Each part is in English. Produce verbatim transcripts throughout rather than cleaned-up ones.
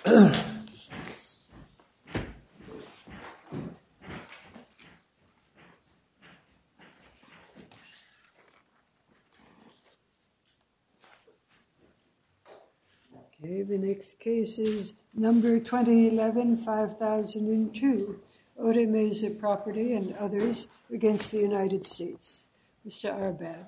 Okay, the next case is number twenty eleven dash five thousand two, Ode Mesa Property and others against the United States. Mister Arbab.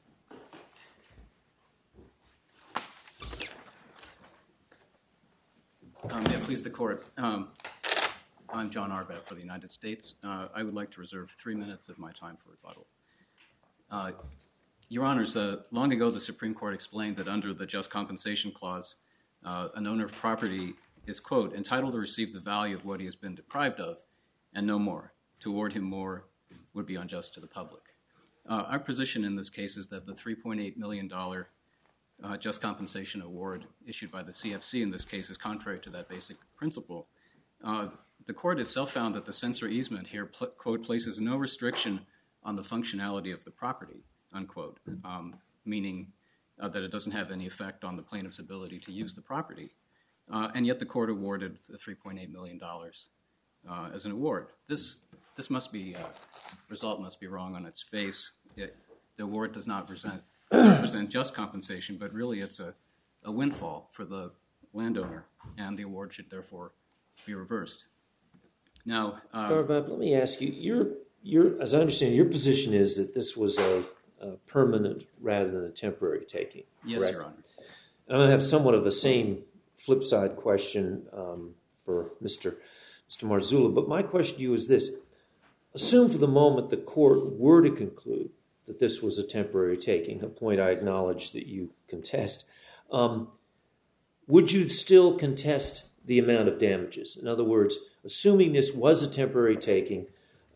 Um, yeah, please the court. Um, I'm John Arbab for the United States. Uh, I would like to reserve three minutes of my time for rebuttal. Uh, Your Honors, uh, long ago the Supreme Court explained that under the Just Compensation Clause, uh, an owner of property is, quote, entitled to receive the value of what he has been deprived of and no more. To award him more would be unjust to the public. Uh, our position in this case is that the three point eight million dollars uh, Just Compensation Award issued by the C F C in this case is contrary to that basic principle. Uh, the court itself found that the censor easement here, pl- quote, places no restriction on the functionality of the property, unquote, um, meaning uh, that it doesn't have any effect on the plaintiff's ability to use the property. Uh, and yet the court awarded the three point eight million dollars uh, as an award. This this must be, uh, result must be wrong on its face. It, the award does not present, represent just compensation, but really it's a, a windfall for the landowner, and the award should therefore be reversed. Now, uh, Arbab, let me ask you, your, your, as I understand, your position is that this was a Uh, permanent rather than a temporary taking. Yes, correct? Your Honor. And I'm going to have somewhat of the same flip side question um, for Mister Mister Marzullo, but my question to you is this. Assume for the moment the court were to conclude that this was a temporary taking, a point I acknowledge that you contest. Um, would you still contest the amount of damages? In other words, assuming this was a temporary taking,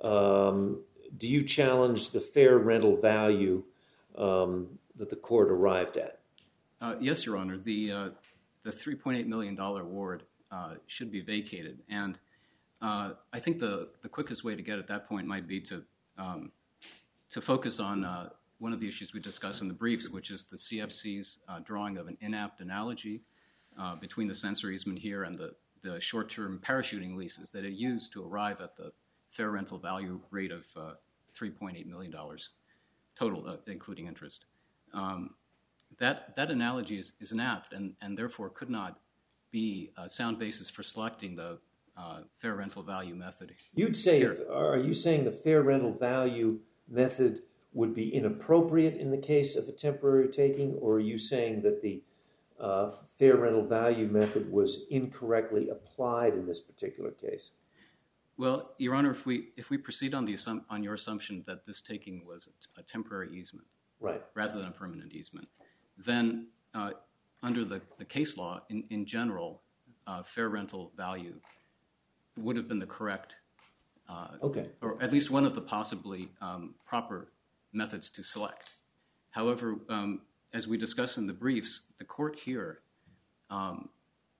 um, do you challenge the fair rental value um, that the court arrived at? Uh, yes, Your Honor. The uh, the three point eight million dollars award uh, should be vacated, and uh, I think the, the quickest way to get at that point might be to um, to focus on uh, one of the issues we discussed in the briefs, which is the C F C's uh, drawing of an inapt analogy uh, between the censor easement here and the, the short-term parachuting leases that it used to arrive at the fair rental value rate of uh, three point eight million dollars total, uh, including interest. Um, that that analogy is, is inapt and, and therefore could not be a sound basis for selecting the uh, fair rental value method. You'd say, here. if, are you saying the fair rental value method would be inappropriate in the case of a temporary taking, or are you saying that the uh, fair rental value method was incorrectly applied in this particular case? Well, Your Honor, if we if we proceed on the assum- on your assumption that this taking was a, a temporary easement, right, rather than a permanent easement, then uh, under the, the case law in in general, uh, fair rental value would have been the correct, uh, okay, or at least one of the possibly um, proper methods to select. However, um, as we discussed in the briefs, the court here Um,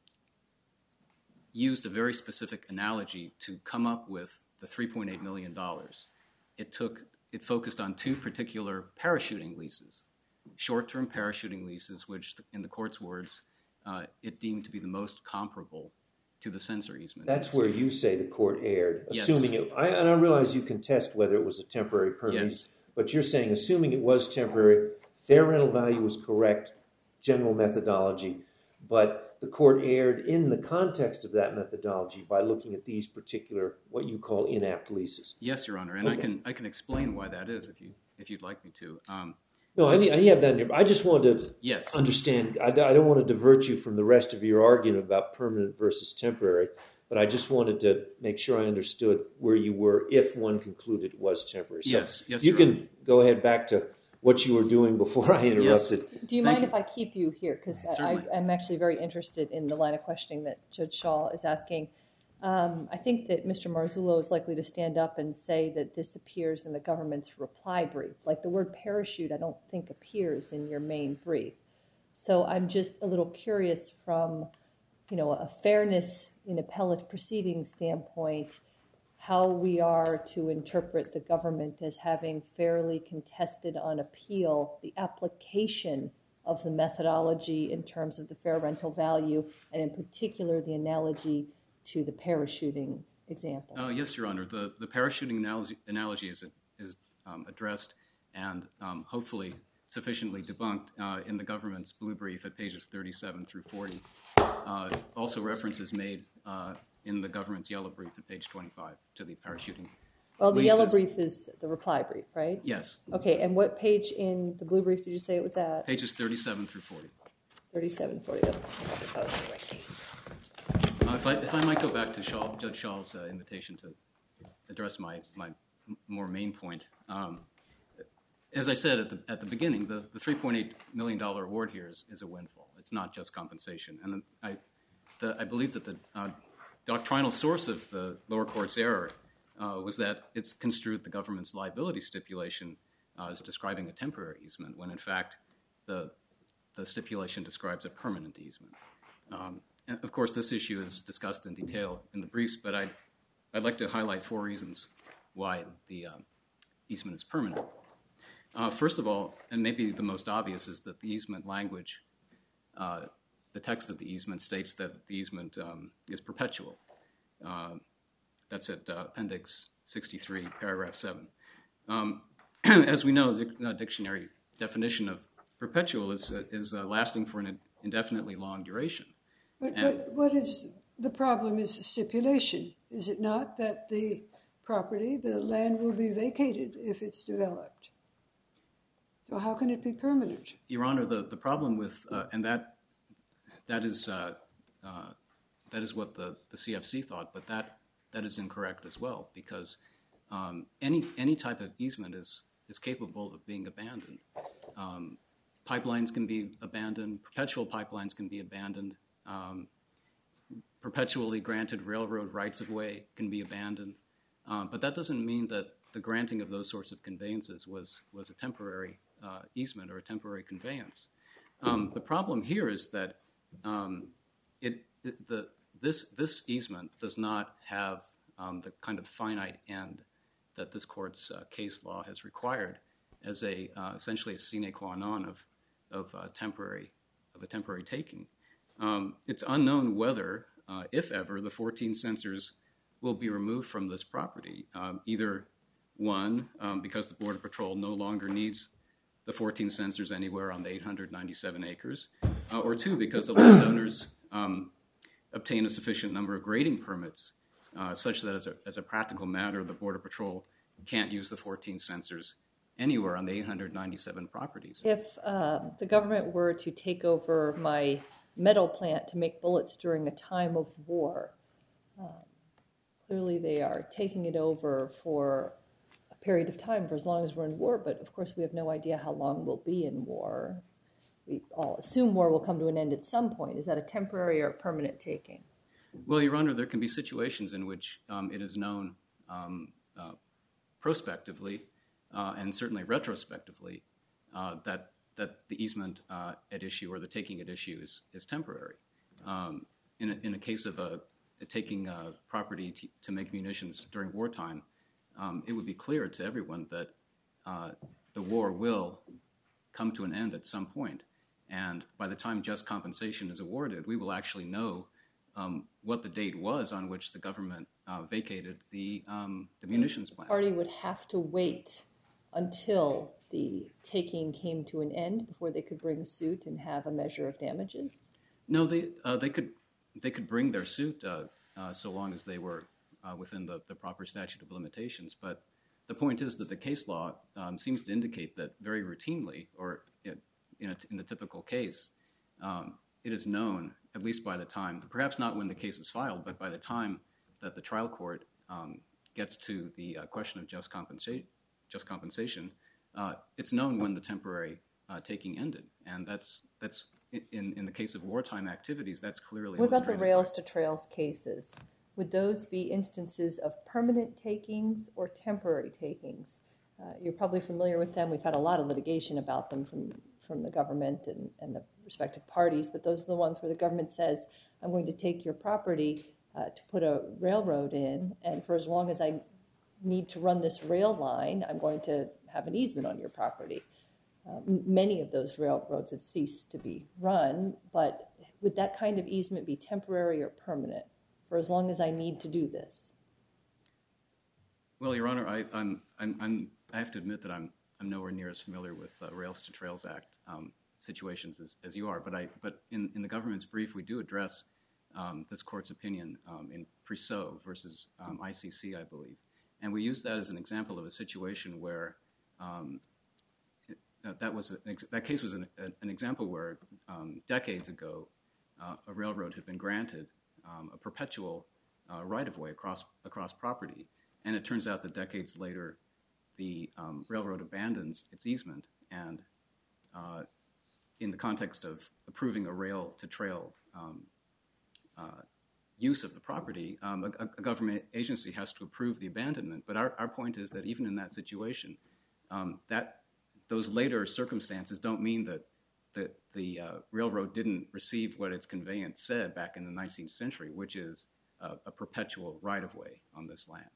used a very specific analogy to come up with the three point eight million dollars. It took, it focused on two particular parachuting leases, short-term parachuting leases, which in the court's words, uh, it deemed to be the most comparable to the censor easement. That's where you say the court erred, Yes. assuming it, I, and I realize you contest whether it was a temporary permit, Yes. but you're saying assuming it was temporary, fair rental value was correct, general methodology, but the court erred in the context of that methodology by looking at these particular, what you call inapt leases. Yes, Your Honor, and Okay. I can I can explain why that is if you if you'd like me to. Um, No, I mean, I have that in here. I just wanted to yes. understand. I, I don't want to divert you from the rest of your argument about permanent versus temporary, but I just wanted to make sure I understood where you were if one concluded it was temporary. So Yes, yes, you Your can Honor. go ahead back to what you were doing before I interrupted. Yes. Do you Thank mind you. if I keep you here? Because I'm actually very interested in the line of questioning that Judge Shaw is asking. Um, I think that Mister Marzullo is likely to stand up and say that this appears in the government's reply brief. Like the word parachute, I don't think appears in your main brief. So I'm just a little curious from, you know, a fairness in appellate proceeding standpoint, how we are to interpret the government as having fairly contested on appeal the application of the methodology in terms of the fair rental value, and in particular the analogy to the parachuting example? Uh, yes, Your Honor. The, the parachuting analogy, analogy is, is um, addressed and um, hopefully sufficiently debunked uh, in the government's blue brief at pages thirty-seven through forty. Uh, also references made uh, in the government's yellow brief at page twenty-five to the parachuting. Well, the leases. yellow brief is the reply brief, right? Yes. Okay, and what page in the blue brief did you say it was at? Pages thirty-seven through forty. thirty-seven, forty. Oh, that was the right case. Uh, if, I, if I might go back to Shaw, Judge Shaw's uh, invitation to address my, my more main point. Um, as I said at the, at the beginning, the, the three point eight million dollars award here is, is a windfall. It's not just compensation. And I, the, I believe that the uh, doctrinal source of the lower court's error uh, was that it's construed the government's liability stipulation uh, as describing a temporary easement, when in fact the, the stipulation describes a permanent easement. Um, and of course, this issue is discussed in detail in the briefs, but I'd, I'd like to highlight four reasons why the uh, easement is permanent. Uh, first of all, and maybe the most obvious, is that the easement language, uh, the text of the easement states that the easement um, is perpetual. Uh, that's at uh, Appendix sixty-three, Paragraph seven. Um, as we know, the uh, dictionary definition of perpetual is, uh, is uh, lasting for an indefinitely long duration. But, but what is the problem is the stipulation, is it not, that the property, the land will be vacated if it's developed? So how can it be permanent? Your Honor, the, the problem with, uh, and that that is uh, uh, that is what the, the C F C thought, but that that is incorrect as well, because um, any any type of easement is is capable of being abandoned. Um, pipelines can be abandoned. Perpetual pipelines can be abandoned. Um, perpetually granted railroad rights-of-way can be abandoned. Um, but that doesn't mean that the granting of those sorts of conveyances was, was a temporary uh, easement or a temporary conveyance. Um, the problem here is that um, it, it, the, this, this easement does not have um, the kind of finite end that this court's uh, case law has required as a uh, essentially a sine qua non of, of, uh, temporary, of a temporary taking. Um, it's unknown whether, uh, if ever, the fourteen censors will be removed from this property. Um, either one, um, because the Border Patrol no longer needs the fourteen censors anywhere on the eight hundred ninety-seven acres, uh, or two, because the landowners um, obtain a sufficient number of grading permits, uh, such that as a, as a practical matter, the Border Patrol can't use the fourteen censors anywhere on the eight hundred ninety-seven properties. If uh, the government were to take over my metal plant to make bullets during a time of war, um, clearly they are taking it over for a period of time, for as long as we're in war, but of course we have no idea how long we'll be in war. We all assume war will come to an end at some point. Is that a temporary or a permanent taking? Well, Your Honor, there can be situations in which um, it is known um, uh, prospectively uh, and certainly retrospectively uh, that that the easement uh, at issue or the taking at issue is, is temporary. Um, in, a, in a case of a, a taking uh, property to, to make munitions during wartime, um, it would be clear to everyone that uh, the war will come to an end at some point. And by the time just compensation is awarded, we will actually know um, what the date was on which the government uh, vacated the, um, the munitions plant. The party would have to wait until the taking came to an end before they could bring suit and have a measure of damages? No, they uh, they could they could bring their suit uh, uh, so long as they were uh, within the, the proper statute of limitations. But the point is that the case law um, seems to indicate that very routinely, or it, in, a, in the typical case, um, it is known, at least by the time, perhaps not when the case is filed, but by the time that the trial court um, gets to the uh, question of just, compensa- just compensation, Uh, it's known when the temporary uh, taking ended, and that's that's in in the case of wartime activities. That's clearly. What about the rails to trails cases? Would those be instances of permanent takings or temporary takings? Uh, you're probably familiar with them. We've had a lot of litigation about them from from the government and, and the respective parties, but those are the ones where the government says, "I'm going to take your property uh, to put a railroad in, and for as long as I need to run this rail line, I'm going to have an easement on your property." uh, many of those railroads have ceased to be run, but would that kind of easement be temporary or permanent for as long as I need to do this? Well, Your Honor, I, I'm, I'm, I'm, I have to admit that I'm, I'm nowhere near as familiar with uh, Rails to Trails Act um, situations as, as you are. But I, but in, in the government's brief, we do address um, this court's opinion um, in Priceau versus um, I C C, I believe, and we use that as an example of a situation where um, it, uh, that was a, that case was an, a, an example where um, decades ago uh, a railroad had been granted um, a perpetual uh, right-of-way across across property. And it turns out that decades later, the um, railroad abandons its easement, and uh, in the context of approving a rail-to-trail um, uh, use of the property, um, a, a government agency has to approve the abandonment. But our, our point is that even in that situation, um, that those later circumstances don't mean that the, the uh, railroad didn't receive what its conveyance said back in the nineteenth century, which is uh, a perpetual right-of-way on this land.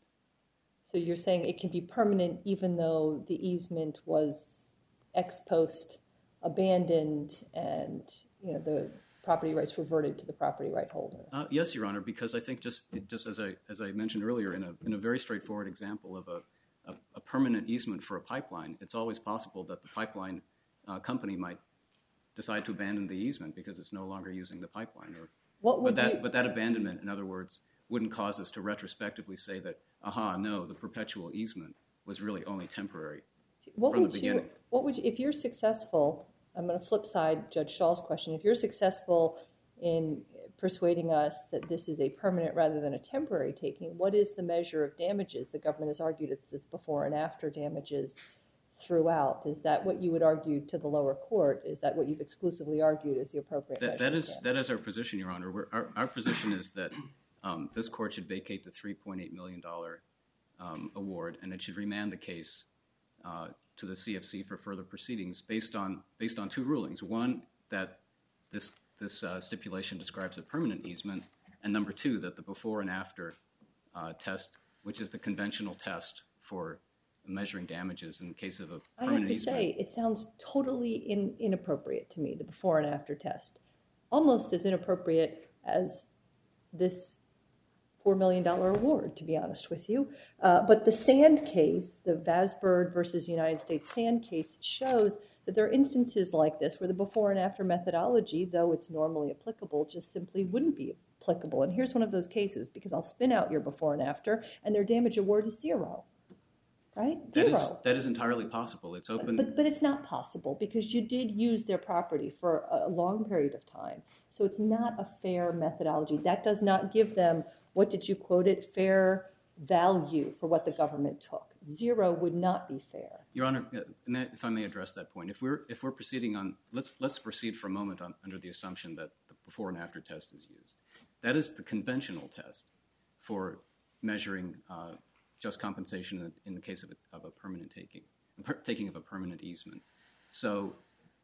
So you're saying it can be permanent even though the easement was ex post abandoned and, you know, the property rights reverted to the property right holder? Uh, yes, Your Honor, because I think just just as I as I mentioned earlier, in a in a very straightforward example of a a, a permanent easement for a pipeline, it's always possible that the pipeline uh, company might decide to abandon the easement because it's no longer using the pipeline. Or, what would but that you... but that abandonment, in other words, wouldn't cause us to retrospectively say that, aha, no, the perpetual easement was really only temporary what from would the beginning. You, what would you, if you're successful, I'm going to flip side Judge Schall's question, if you're successful in persuading us that this is a permanent rather than a temporary taking, what is the measure of damages? The government has argued it's this before and after damages throughout. Is that what you would argue to the lower court? Is that what you've exclusively argued as the appropriate that, measure? That is, that is our position, Your Honor. We're, our, our position is that Um, this court should vacate the three point eight million dollars um, award, and it should remand the case uh, to the C F C for further proceedings based on based on two rulings. One, that this this uh, stipulation describes a permanent easement, and number two, that the before and after uh, test, which is the conventional test for measuring damages in the case of a permanent easement. I have to say, it sounds totally in, inappropriate to me, the before and after test. Almost as inappropriate as this four million dollars award, to be honest with you. Uh, but the Sand case, the Vasberg versus United States Sand case, shows that there are instances like this where the before and after methodology, though it's normally applicable, just simply wouldn't be applicable. And here's one of those cases, because I'll spin out your before and after, and their damage award is zero. Right? Zero. That is, that is entirely possible. It's open. But, but it's not possible because you did use their property for a long period of time. So it's not a fair methodology. That does not give them, what did you quote it, fair value for what the government took. Zero would not be fair. Your Honor, if I may address that point, if we're if we're proceeding on, let's let's proceed for a moment on, under the assumption that the before and after test is used. That is the conventional test for measuring uh, just compensation in the, in the case of a, of a permanent taking, per, taking of a permanent easement. So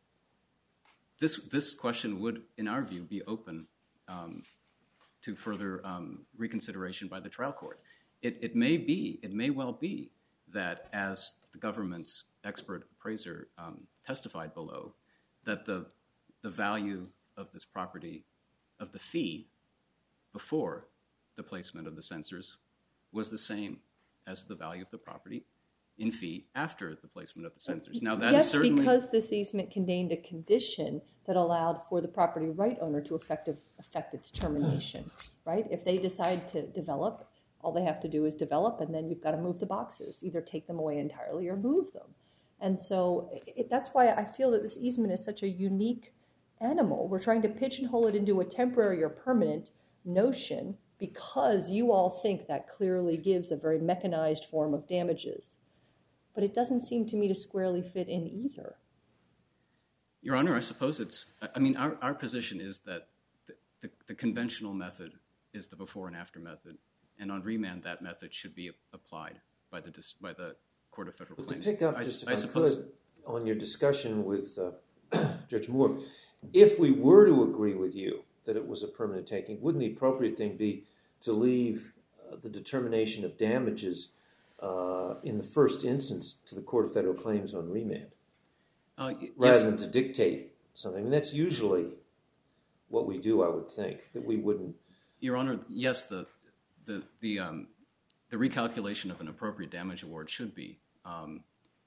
this this question would, in our view, be open um, to further um, reconsideration by the trial court. It, it may be, it may well be that, as the government's expert appraiser um, testified below, that the the value of this property, of the fee before the placement of the sensors, was the same as the value of the property in fee after the placement of the sensors. Now that yes, is certainly because this easement contained a condition that allowed for the property right owner to effect, effect its termination, right? If they decide to develop, all they have to do is develop, and then you've got to move the boxes, either take them away entirely or move them. And so it, that's why I feel that this easement is such a unique animal. We're trying to pigeonhole it into a temporary or permanent notion because you all think that clearly gives a very mechanized form of damages. But it doesn't seem to me to squarely fit in either. Your Honor, I suppose it's, I mean, our, our position is that the, the, the conventional method is the before and after method, and on remand that method should be applied by the by the Court of Federal well, Claims. To pick up I, just if I, I suppose, could on your discussion with uh, Judge Moore, if we were to agree with you that it was a permanent taking, wouldn't the appropriate thing be to leave uh, the determination of damages uh, in the first instance to the Court of Federal Claims on remand? Uh, y- rather yes. than to dictate something. And that's usually what we do, I would think, that we wouldn't. Your Honor, yes, the the the um, the recalculation of an appropriate damage award should be um,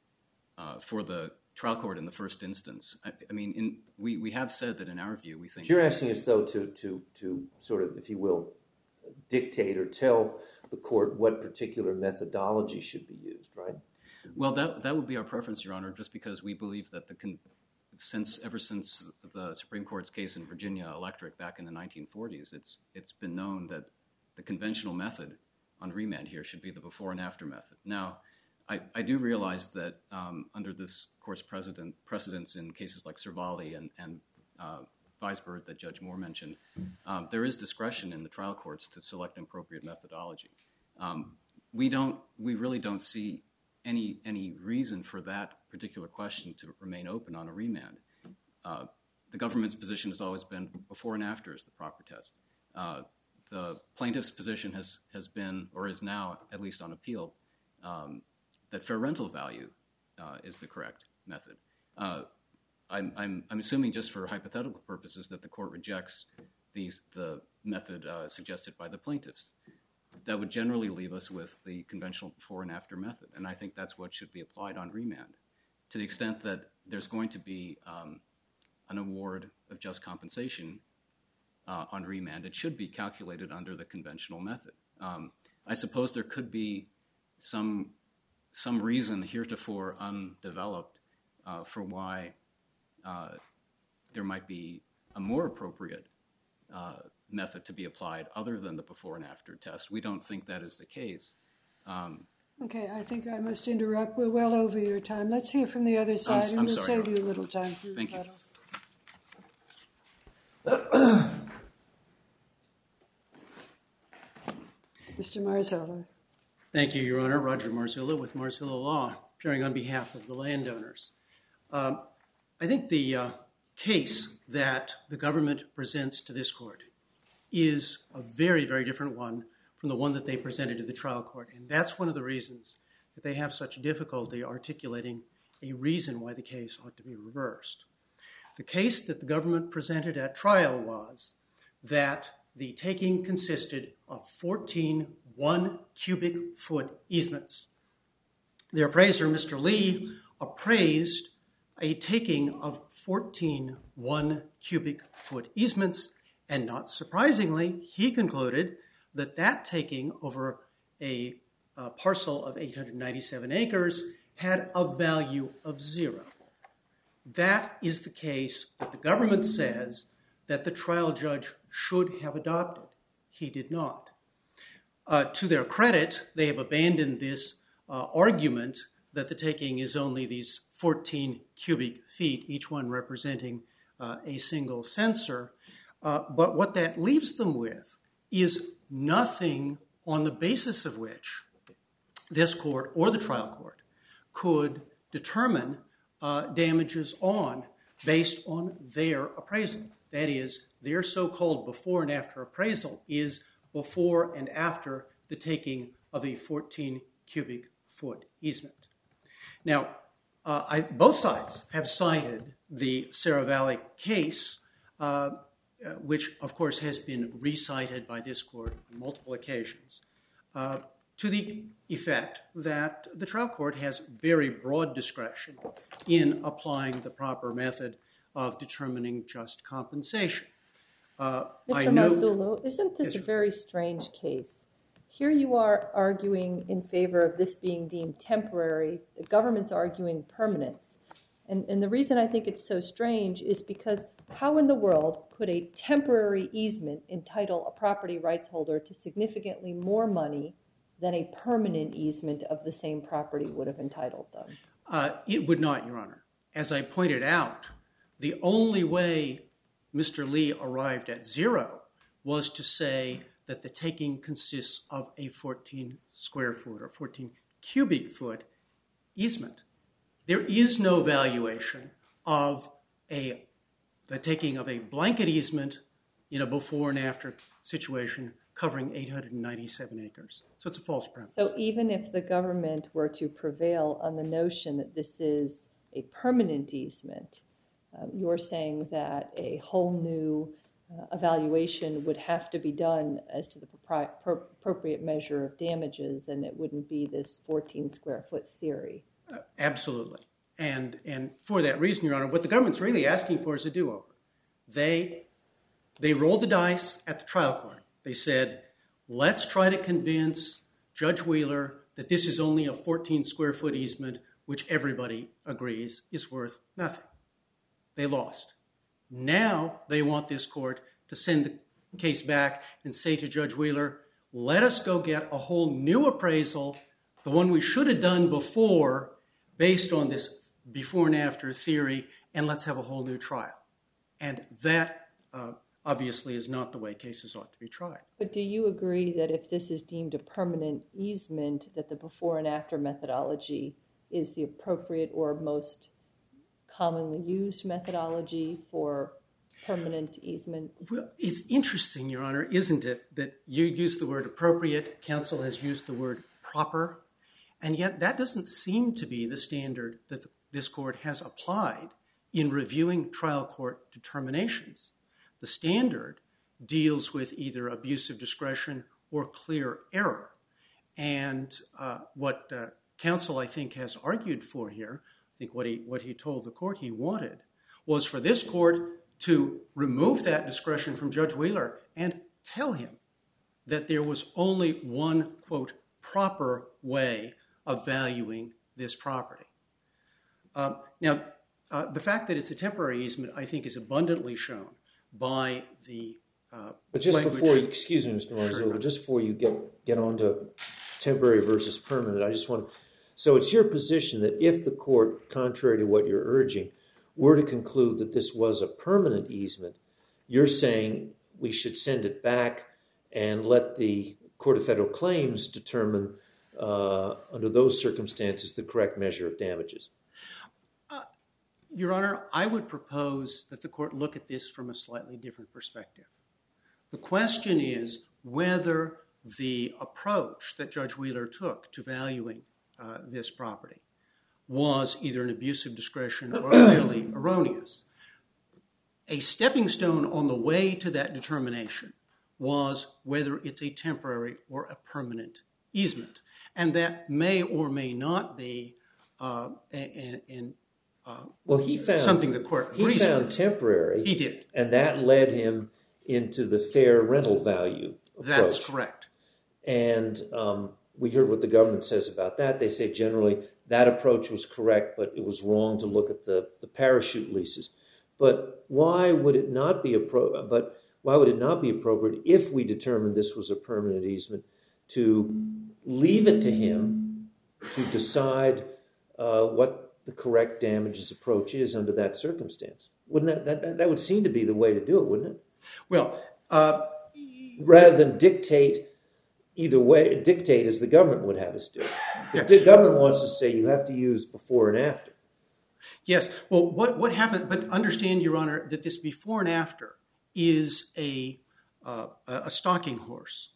uh, for the trial court in the first instance. I, I mean, in, we we have said that in our view, we think You're asking us, though, to to to sort of, if you will, dictate or tell the court what particular methodology should be used, right? Well, that that would be our preference, Your Honor, just because we believe that the con- since ever since the Supreme Court's case in Virginia Electric back in the nineteen forties, it's it's been known that the conventional method on remand here should be the before and after method. Now, I, I do realize that um, under this court's precedent, precedents in cases like Cervalli and, and uh, Weisberg that Judge Moore mentioned, um, there is discretion in the trial courts to select an appropriate methodology. Um, we don't, we really don't see any any reason for that particular question to remain open on a remand. Uh, the government's position has always been before and after is the proper test. Uh, the plaintiff's position has has been, or is now, at least on appeal, um, that fair rental value uh, is the correct method. Uh, I'm, I'm, I'm assuming, just for hypothetical purposes, that the court rejects these the method uh, suggested by the plaintiffs. That would generally leave us with the conventional before and after method, and I think that's what should be applied on remand. To the extent that there's going to be um, an award of just compensation uh, on remand, it should be calculated under the conventional method. Um, I suppose there could be some some reason heretofore undeveloped uh, for why uh, there might be a more appropriate uh, method to be applied other than the before and after test. We don't think that is the case. Um, Okay, I think I must interrupt. We're well over your time. Let's hear from the other side, I'm and we'll sorry, save Your you a little time for Thank you. rebuttal. Mister Marzullo. Thank you, Your Honor. Roger Marzullo with Marzullo Law, appearing on behalf of the landowners. Um, I think the uh, case that the government presents to this court is a very, very different one from the one that they presented to the trial court. And that's one of the reasons that they have such difficulty articulating a reason why the case ought to be reversed. The case that the government presented at trial was that the taking consisted of fourteen one cubic foot easements. The appraiser, Mister Lee, appraised a taking of fourteen one cubic foot easements, and not surprisingly, he concluded that that taking over a, a parcel of eight hundred ninety-seven acres had a value of zero. That is the case that the government says that the trial judge should have adopted. He did not. Uh, to their credit, they have abandoned this uh, argument that the taking is only these fourteen cubic feet, each one representing uh, a single sensor. Uh, but what that leaves them with is nothing on the basis of which this court or the trial court could determine uh, damages on based on their appraisal. That is, their so-called before and after appraisal is before and after the taking of a fourteen cubic foot easement. Now, uh, I, both sides have cited the Serra Valley case, uh, uh, which, of course, has been recited by this court on multiple occasions, uh, to the effect that the trial court has very broad discretion in applying the proper method of determining just compensation. Uh, Mister Marzullo, isn't this yes, a very strange case? Here you are arguing in favor of this being deemed temporary. The government's arguing permanence. And, and the reason I think it's so strange is because how in the world could a temporary easement entitle a property rights holder to significantly more money than a permanent easement of the same property would have entitled them? Uh, it would not, Your Honor. As I pointed out, the only way Mister Lee arrived at zero was to say that the taking consists of a fourteen square foot or fourteen cubic foot easement. There is no valuation of a the taking of a blanket easement in a before and after situation covering eight hundred ninety-seven acres. So it's a false premise. So even if the government were to prevail on the notion that this is a permanent easement, uh, you're saying that a whole new uh, evaluation would have to be done as to the propri- per- appropriate measure of damages, and it wouldn't be this fourteen square foot theory. Uh, absolutely. And and for that reason, Your Honor, what the government's really asking for is a do-over. They, they rolled the dice at the trial court. They said, let's try to convince Judge Wheeler that this is only a fourteen square foot easement, which everybody agrees is worth nothing. They lost. Now they want this court to send the case back and say to Judge Wheeler, let us go get a whole new appraisal, the one we should have done before, based on this before and after theory, and let's have a whole new trial. And that uh, obviously is not the way cases ought to be tried. But do you agree that if this is deemed a permanent easement, that the before and after methodology is the appropriate or most commonly used methodology for permanent easement? Well, it's interesting, Your Honor, isn't it, that you use the word appropriate, counsel has used the word proper, and yet that doesn't seem to be the standard that the, this court has applied in reviewing trial court determinations. The standard deals with either abuse of discretion or clear error. And uh, what uh, counsel, I think, has argued for here, I think what he, what he told the court he wanted, was for this court to remove that discretion from Judge Wheeler and tell him that there was only one, quote, proper way of valuing this property. Uh, now, uh, the fact that it's a temporary easement, I think, is abundantly shown by the uh, But just language. before, you, excuse me, Mister Marzullo, Sure. just before you get, get on to temporary versus permanent, I just want to, so it's your position that if the court, contrary to what you're urging, were to conclude that this was a permanent easement, you're saying we should send it back and let the Court of Federal Claims determine, uh, under those circumstances, the correct measure of damages. Uh, Your Honor, I would propose that the court look at this from a slightly different perspective. The question is whether the approach that Judge Wheeler took to valuing uh, this property was either an abuse of discretion or clearly erroneous. A stepping stone on the way to that determination was whether it's a temporary or a permanent easement. And that may or may not be uh, an, an, uh, well, he found, something the court agrees He found with. temporary. He did. And that led him into the fair rental value approach. That's correct. And um, we heard what the government says about that. They say generally that approach was correct, but it was wrong to look at the, the parachute leases. But why would it not be appro- But why would it not be appropriate if we determined this was a permanent easement to leave it to him to decide uh, what the correct damages approach is under that circumstance? Wouldn't that, that, that that would seem to be the way to do it, wouldn't it? Well, uh, rather than dictate either way, dictate as the government would have us do. Yeah. The government wants to say you have to use before and after. yes. Well, what, what happened, but understand, Your Honor, that this before and after is a, uh, a stalking horse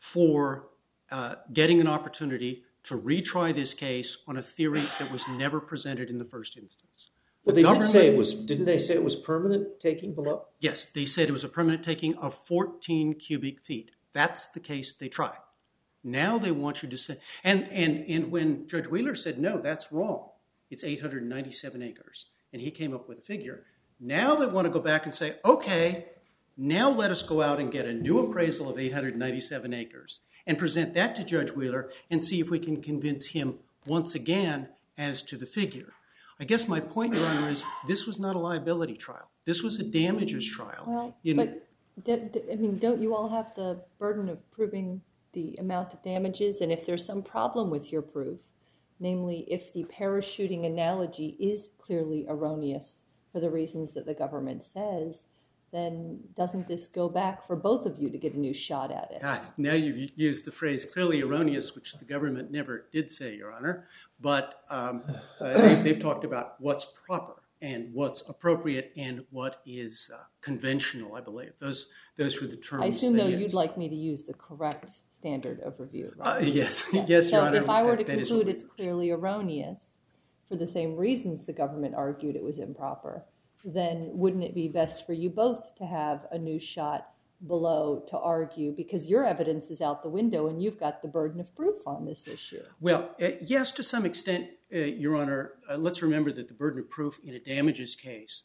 for uh, getting an opportunity to retry this case on a theory that was never presented in the first instance. Well, The they did say it government- was, didn't they say it was permanent taking below? Yes, they said it was a permanent taking of fourteen cubic feet. That's the case they tried. Now they want you to say, and, and, and when Judge Wheeler said, no, that's wrong, it's eight hundred ninety-seven acres, and he came up with a figure. Now they want to go back and say, okay, now let us go out and get a new appraisal of eight hundred ninety-seven acres and present that to Judge Wheeler and see if we can convince him once again as to the figure. I guess my point, Your Honor, is this was not a liability trial. This was a damages trial. Well, In- but, d- d- I mean, don't you all have the burden of proving the amount of damages? And if there's some problem with your proof, namely if the parachuting analogy is clearly erroneous for the reasons that the government says, then doesn't this go back for both of you to get a new shot at it? God, now you've used the phrase clearly erroneous, which the government never did say, Your Honor. But um, uh, they, they've talked about what's proper and what's appropriate and what is uh, conventional, I believe. Those those were the terms I assume, they though, used. you'd like me to use the correct standard of review, right? Uh, yes, Yeah. yes, Your so Honor. if I were that- to that is conclude what we it's used. clearly erroneous, for the same reasons the government argued it was improper, then wouldn't it be best for you both to have a new shot below to argue, because your evidence is out the window and you've got the burden of proof on this issue? Well, uh, yes, to some extent, uh, Your Honor. Uh, let's remember that the burden of proof in a damages case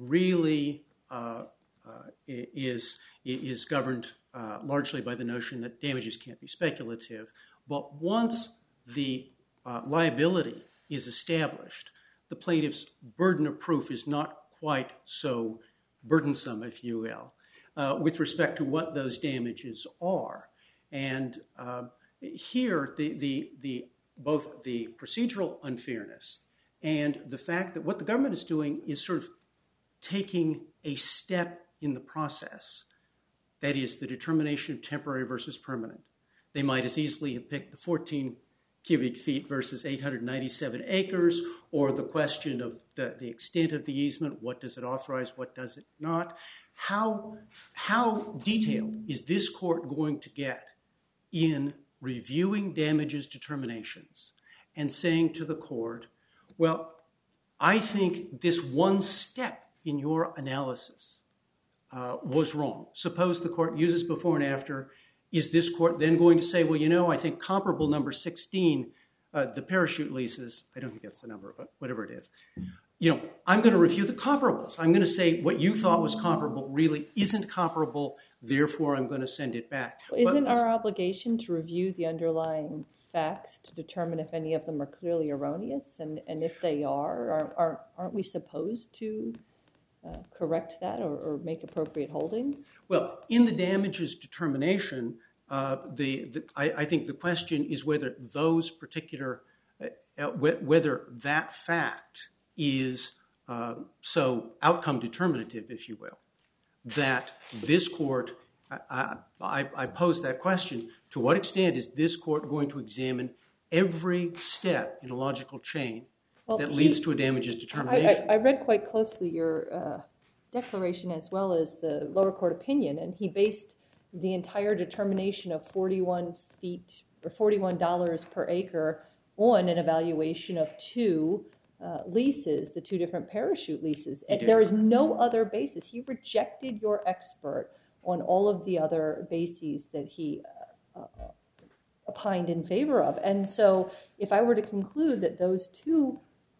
really uh, uh, is, is governed uh, largely by the notion that damages can't be speculative. But once the uh, liability is established, the plaintiff's burden of proof is not quite so burdensome, if you will, uh, with respect to what those damages are. And uh, here, the, the, the, both the procedural unfairness and the fact that what the government is doing is sort of taking a step in the process, that is, the determination of temporary versus permanent. They might as easily have picked the fourteen cubic feet versus eight hundred ninety-seven acres, or the question of the, the extent of the easement, what does it authorize, what does it not. How, how detailed is this court going to get in reviewing damages determinations and saying to the court, well, I think this one step in your analysis uh, was wrong. Suppose the court uses before and after. Is this court then going to say, well, you know, I think comparable number sixteen, uh, the parachute leases, I don't think that's the number, but whatever it is, you know, I'm going to review the comparables. I'm going to say what you thought was comparable really isn't comparable, therefore I'm going to send it back. Well, isn't but, our obligation to review the underlying facts to determine if any of them are clearly erroneous? And, and if they are, aren't, aren't, aren't we supposed to uh, correct that or, or make appropriate holdings? Well, in the damages determination, uh, the, the I, I think the question is whether those particular, uh, whether that fact is uh, so outcome determinative, if you will, that this court, I, I, I pose that question, to what extent is this court going to examine every step in a logical chain well, that he, leads to a damages determination? I, I, I read quite closely your uh, declaration as well as the lower court opinion, and he based the entire determination of forty-one feet or forty-one dollars per acre on an evaluation of two uh, leases, the two different parachute leases. And there is no other basis. He rejected your expert on all of the other bases that he uh, uh, opined in favor of. And so if I were to conclude that those two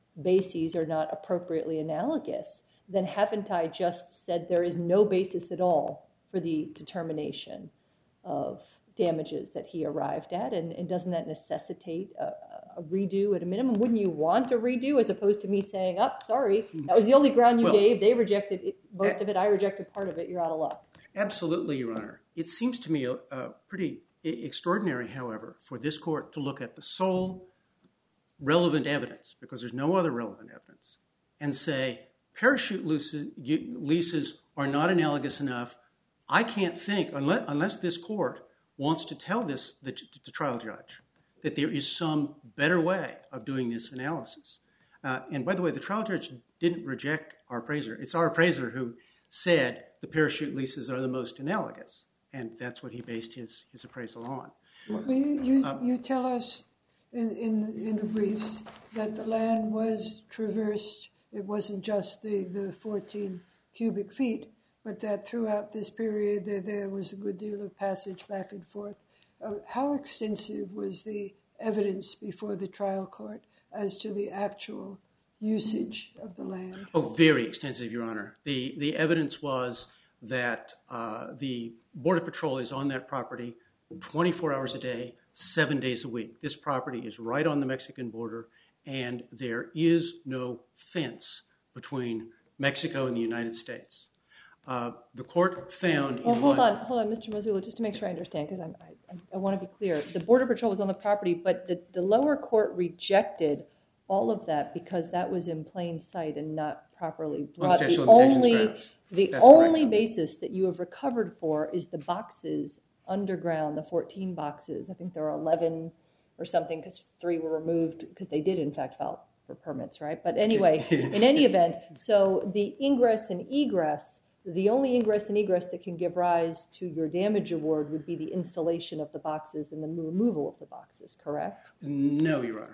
bases are not appropriately analogous, then haven't I just said there is no basis at all for the determination of damages that he arrived at? And, and doesn't that necessitate a, a redo at a minimum? Wouldn't you want a redo as opposed to me saying, oh, sorry, that was the only ground you well, gave. They rejected it, most of it. I rejected part of it. You're out of luck. Absolutely, Your Honor. It seems to me uh, pretty extraordinary, however, for this court to look at the sole relevant evidence, because there's no other relevant evidence, and say parachute leases are not analogous enough. I can't think, unless, unless this court wants to tell this the, the trial judge that there is some better way of doing this analysis. Uh, and by the way, the trial judge didn't reject our appraiser. It's our appraiser who said the parachute leases are the most analogous, and that's what he based his, his appraisal on. Well, you, you, um, you tell us in, in, in the briefs that the land was traversed. It wasn't just the, the fourteen cubic feet, but that throughout this period there, there was a good deal of passage back and forth. Uh, how extensive was the evidence before the trial court as to the actual usage of the land? Oh, very extensive, Your Honor. The, the evidence was that uh, the Border Patrol is on that property twenty-four hours a day, seven days a week. This property is right on the Mexican border, and there is no fence between Mexico and the United States. Uh, the court found... Well, hold on, hold on, Mister Marzullo, just to make sure I understand, because I, I, I want to be clear. The Border Patrol was on the property, but the, the lower court rejected all of that because that was in plain sight and not properly brought. The only, the only basis that you have recovered for is the boxes underground, the fourteen boxes. I think there are eleven or something because three were removed because they did, in fact, file for permits, right? But anyway, in any event, so the ingress and egress, the only ingress and egress that can give rise to your damage award would be the installation of the boxes and the removal of the boxes, correct? No, Your Honor.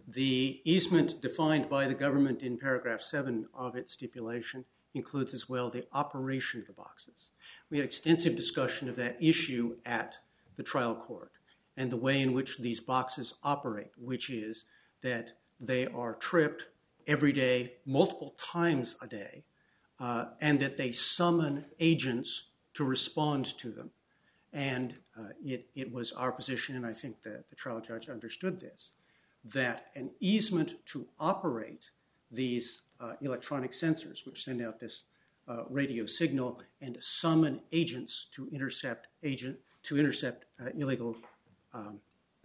the easement defined by the government in paragraph seven of its stipulation includes as well the operation of the boxes. We had extensive discussion of that issue at the trial court and the way in which these boxes operate, which is that they are tripped every day, multiple times a day, uh, and that they summon agents to respond to them. And uh, it, it was our position, and I think that the trial judge understood this, that an easement to operate these uh, electronic sensors, which send out this uh, radio signal, and to summon agents to intercept agent to intercept uh, illegal um,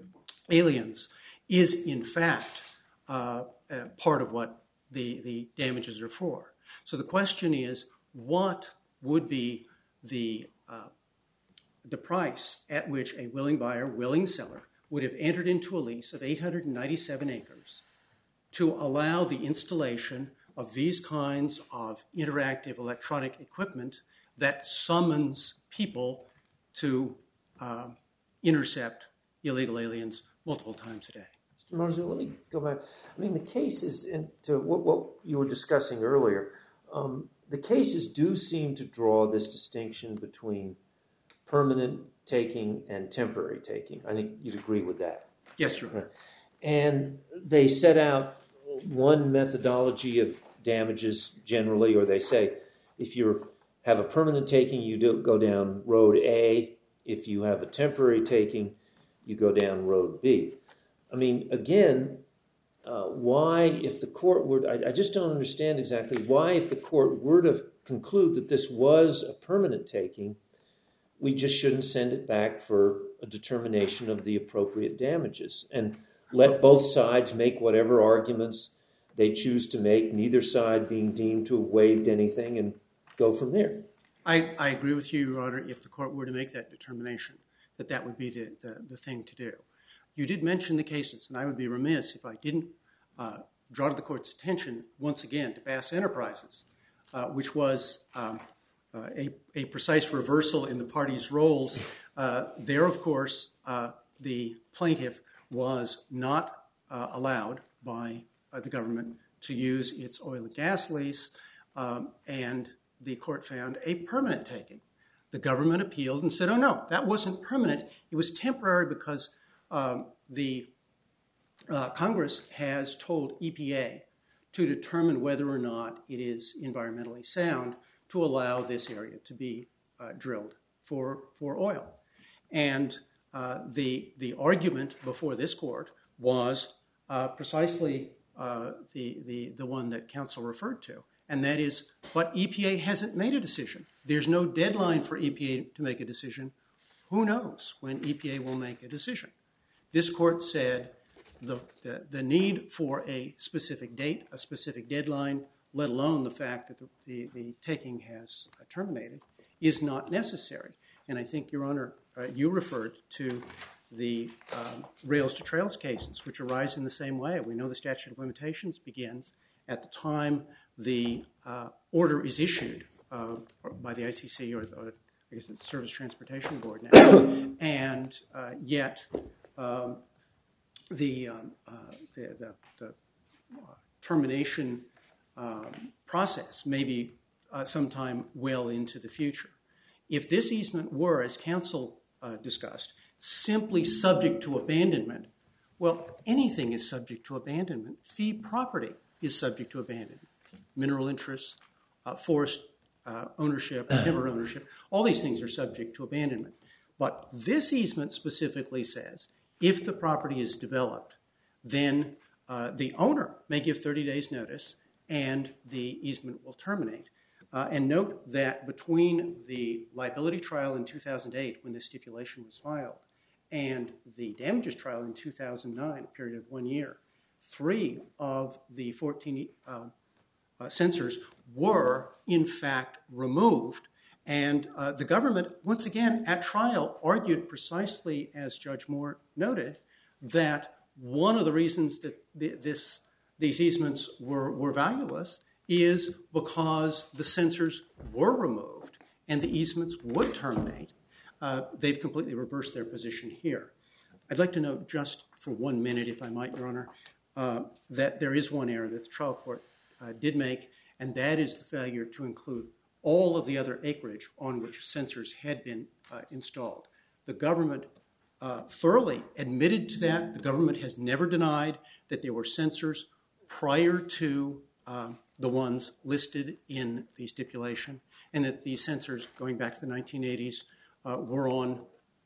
aliens, is in fact uh, uh, part of what the, the damages are for. So the question is, what would be the uh, the price at which a willing buyer, willing seller, would have entered into a lease of eight hundred ninety-seven acres to allow the installation of these kinds of interactive electronic equipment that summons people to uh, intercept illegal aliens multiple times a day? Mister Marzullo, let me go back. I mean, the cases, into what, what you were discussing earlier, um, the cases do seem to draw this distinction between permanent taking and temporary taking. I think you'd agree with that. Yes, Your Honor. And they set out one methodology of damages generally, or they say if you have a permanent taking, you do go down road A. If you have a temporary taking, you go down road B. I mean, again, uh, why, if the court were, I, I just don't understand exactly why, if the court were to conclude that this was a permanent taking, we just shouldn't send it back for a determination of the appropriate damages and let both sides make whatever arguments they choose to make, neither side being deemed to have waived anything, and go from there. I, I agree with you, Your Honor, if the court were to make that determination, that that would be the, the, the thing to do. You did mention the cases, and I would be remiss if I didn't uh, draw to the court's attention once again to Bass Enterprises, uh, which was um, uh, a, a precise reversal in the parties' roles. Uh, there, of course, uh, the plaintiff was not uh, allowed by uh, the government to use its oil and gas lease, um, and the court found a permanent taking. The government appealed and said, oh, no, that wasn't permanent. It was temporary because um, the uh, Congress has told E P A to determine whether or not it is environmentally sound to allow this area to be uh, drilled for, for oil. And uh, the, the argument before this court was uh, precisely uh, the, the, the one that counsel referred to, and that is, but E P A hasn't made a decision. There's no deadline for E P A to make a decision. Who knows when E P A will make a decision? This court said the, the, the need for a specific date, a specific deadline, let alone the fact that the, the, the taking has uh, terminated, is not necessary. And I think, Your Honor, uh, you referred to the um, Rails to Trails cases, which arise in the same way. We know the statute of limitations begins at the time the uh, order is issued uh, by the I C C, or the, I guess it's the Surface Transportation Board now, and uh, yet um, the, um, uh, the, the, the uh, termination um, process may be uh, sometime well into the future. If this easement were, as counsel uh, discussed, simply subject to abandonment, well, anything is subject to abandonment. Fee property is subject to abandonment. Mineral interests, uh, forest uh, ownership, timber ownership, all these things are subject to abandonment. But this easement specifically says if the property is developed, then uh, the owner may give thirty days notice and the easement will terminate. Uh, and note that between the liability trial in two thousand eight, when the stipulation was filed, and the damages trial in two thousand nine, a period of one year, three of the fourteen uh, uh, sensors were, in fact, removed. And uh, the government, once again, at trial, argued precisely as Judge Moore noted, that one of the reasons that th this, these easements were, were valueless is because the sensors were removed and the easements would terminate. Uh, they've completely reversed their position here. I'd like to note just for one minute, if I might, Your Honor, uh, that there is one error that the trial court uh, did make, and that is the failure to include all of the other acreage on which sensors had been uh, installed. The government uh, thoroughly admitted to that. The government has never denied that there were sensors prior to uh, the ones listed in the stipulation, and that these sensors, going back to the nineteen eighties, uh, were on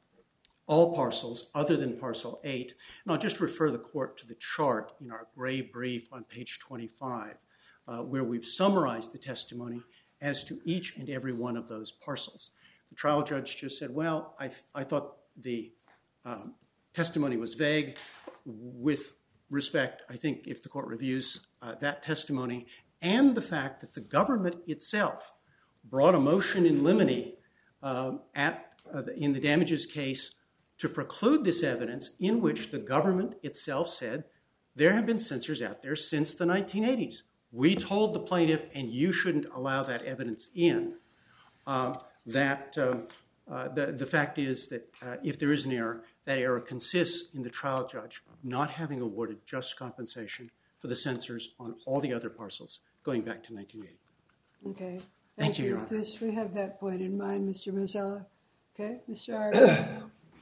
all parcels other than parcel eight. And I'll just refer the court to the chart in our gray brief on page twenty-five, uh, where we've summarized the testimony as to each and every one of those parcels. The trial judge just said, well, I, th- I thought the um, testimony was vague. With respect, I think if the court reviews uh, that testimony and the fact that the government itself brought a motion in limine uh, at, uh, the, in the damages case to preclude this evidence, in which the government itself said there have been sensors out there since the nineteen eighties. We told the plaintiff, and you shouldn't allow that evidence in. Uh, that um, uh, the, the fact is that uh, if there is an error, that error consists in the trial judge not having awarded just compensation for the sensors on all the other parcels going back to nineteen eighty. Okay. Thank, Thank you, you, Your Honor. Yes, we have that point in mind, Mister Mazzella. Okay, Mister Arbad.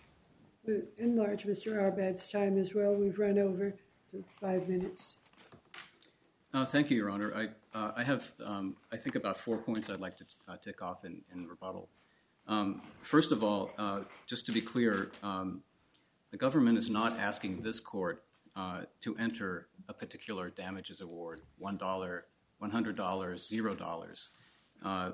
We enlarge Mister Arbad's time as well. We've run over to five minutes. Uh, thank you, Your Honor. I, uh, I have, um, I think, about four points I'd like to uh, tick off in, in rebuttal. Um, first of all, uh, just to be clear, um, the government is not asking this court uh, to enter a particular damages award, one dollar, one hundred dollars, zero dollars. Uh,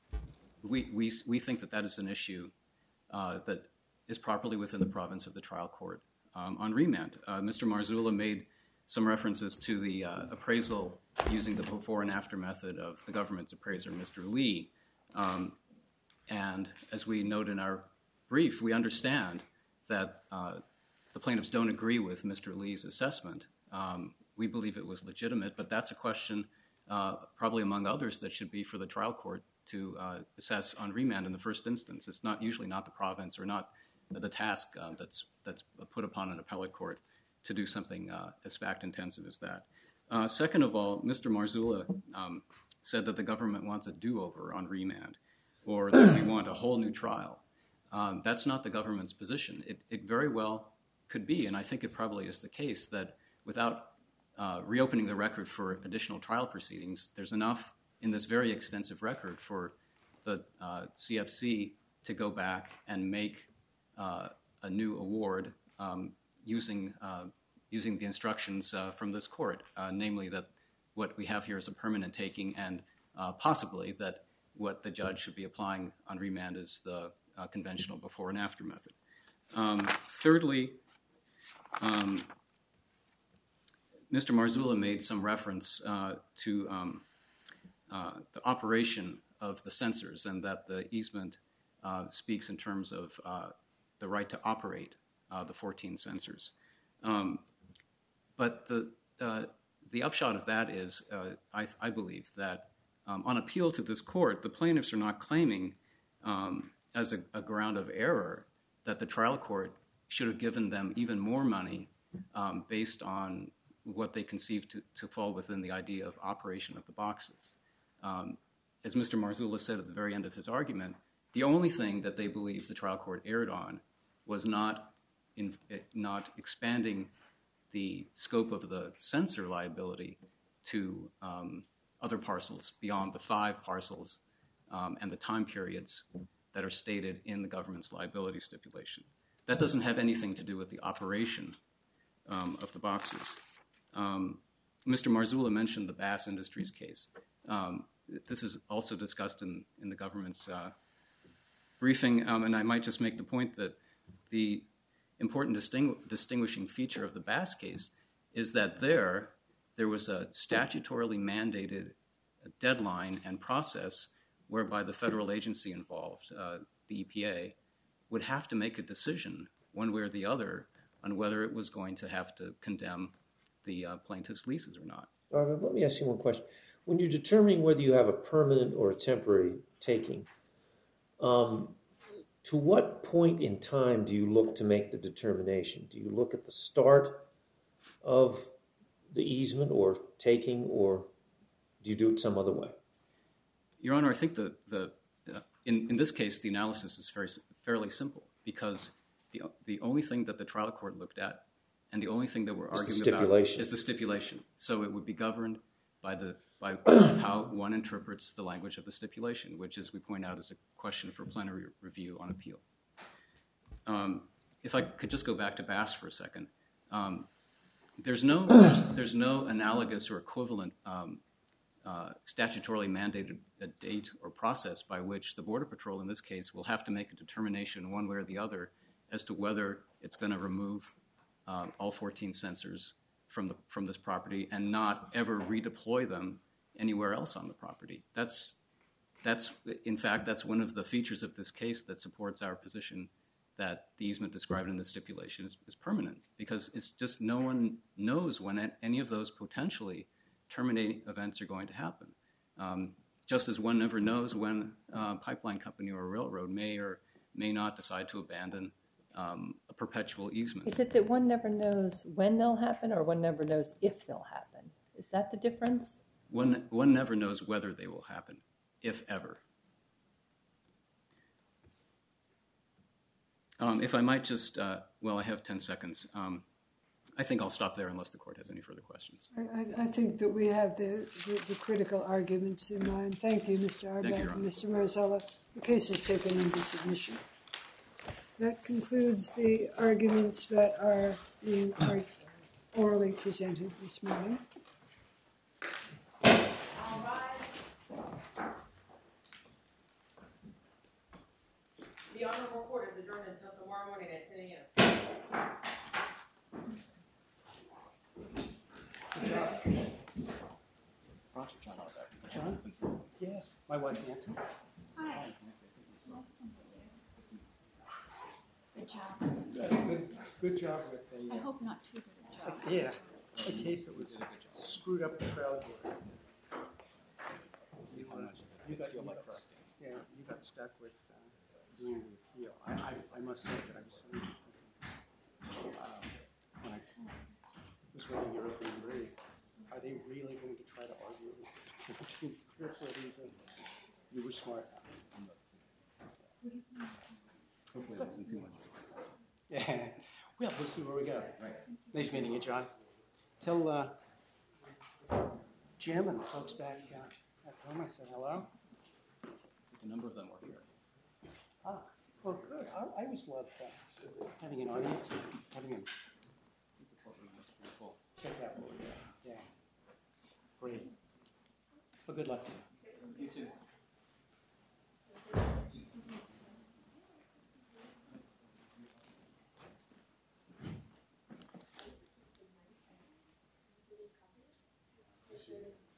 we, we, we think that that is an issue uh, that is properly within the province of the trial court. Um, on remand, uh, Mister Marzullo made some references to the uh, appraisal using the before and after method of the government's appraiser, Mister Lee. Um, and as we note in our brief, we understand that uh, the plaintiffs don't agree with Mister Lee's assessment. Um, we believe it was legitimate, but that's a question, uh, probably among others, that should be for the trial court to uh, assess on remand in the first instance. It's not usually not the province or not the task uh, that's that's put upon an appellate court to do something uh, as fact-intensive as that. Uh, second of all, Mister Marzullo um, said that the government wants a do-over on remand, or that we want a whole new trial. Um, that's not the government's position. It, it very well could be, and I think it probably is the case, that without uh, reopening the record for additional trial proceedings, there's enough in this very extensive record for the uh, C F C to go back and make uh, a new award um, using uh, using the instructions uh, from this court, uh, namely that what we have here is a permanent taking, and uh, possibly that what the judge should be applying on remand is the uh, conventional before and after method. Um, thirdly, um, Mister Marzullo made some reference uh, to um, uh, the operation of the sensors, and that the easement uh, speaks in terms of uh, the right to operate uh, the fourteen sensors. Um, but the uh, the upshot of that is, uh, I, I believe, that um, on appeal to this court, the plaintiffs are not claiming um, as a, a ground of error that the trial court should have given them even more money um, based on what they conceived to, to fall within the idea of operation of the boxes. Um, as Mister Marzullo said at the very end of his argument, the only thing that they believe the trial court erred on was not in, not expanding the scope of the censor liability to um, other parcels beyond the five parcels um, and the time periods that are stated in the government's liability stipulation. That doesn't have anything to do with the operation um, of the boxes. Um, Mister Marzullo mentioned the Bass Industries case. Um, this is also discussed in, in the government's uh, briefing, um, and I might just make the point that the important distingu- distinguishing feature of the Bass case is that there, there was a statutorily mandated deadline and process whereby the federal agency involved, uh, the E P A, would have to make a decision one way or the other on whether it was going to have to condemn the uh, plaintiff's leases or not. Arvin, let me ask you one question. When you're determining whether you have a permanent or a temporary taking, um, to what point in time do you look to make the determination? Do you look at the start of the easement or taking, or do you do it some other way? Your Honor, I think the, the uh, in, in this case, the analysis is very fairly simple, because the, the only thing that the trial court looked at and the only thing that we're It's arguing the stipulation. about is the stipulation. So it would be governed by the by how one interprets the language of the stipulation, which, as we point out, is a question for plenary review on appeal. Um, if I could just go back to Bass for a second, um, there's no there's, there's no analogous or equivalent um, uh, statutorily mandated a date or process by which the Border Patrol, in this case, will have to make a determination one way or the other as to whether it's going to remove uh, all fourteen sensors from the from this property and not ever redeploy them anywhere else on the property. That's that's in fact that's one of the features of this case that supports our position that the easement described in the stipulation is, is permanent, because it's just no one knows when any of those potentially terminating events are going to happen. Um, just as one never knows when a pipeline company or a railroad may or may not decide to abandon um, a perpetual easement. Is it that one never knows when they'll happen, or one never knows if they'll happen? Is that the difference? One, one never knows whether they will happen, if ever. Um, if I might just, uh, well, I have ten seconds. Um, I think I'll stop there unless the court has any further questions. I, I think that we have the, the, the critical arguments in mind. Thank you, Mister Arbab and Mister Marzullo. The case is taken into submission. That concludes the arguments that are being orally presented this morning. The Honorable Court is adjourned until tomorrow morning at ten a.m. John? Yeah, my wife Nancy. Hi. Good job. Yeah, good, good job with the. I hope not too good a job. Yeah, a case that was screwed up the crowd board. You, uh, you got, you got, yeah, you got stuck with uh, doing the appeal. I, I, I must say that I was so uh, when I was reading your opening brief, are they really going to try to argue with scriptures? And you were smart. Hopefully it wasn't too much. Yeah. Well, we'll see where we go. Right. Nice meeting you, John. Tell uh, Jim and the folks back uh, at home I said hello. A number of them were here. Ah, well, good. I, I always love uh, having an audience, having a check out what we got. Yeah. Great. Well, good luck to you. You too. Thank you.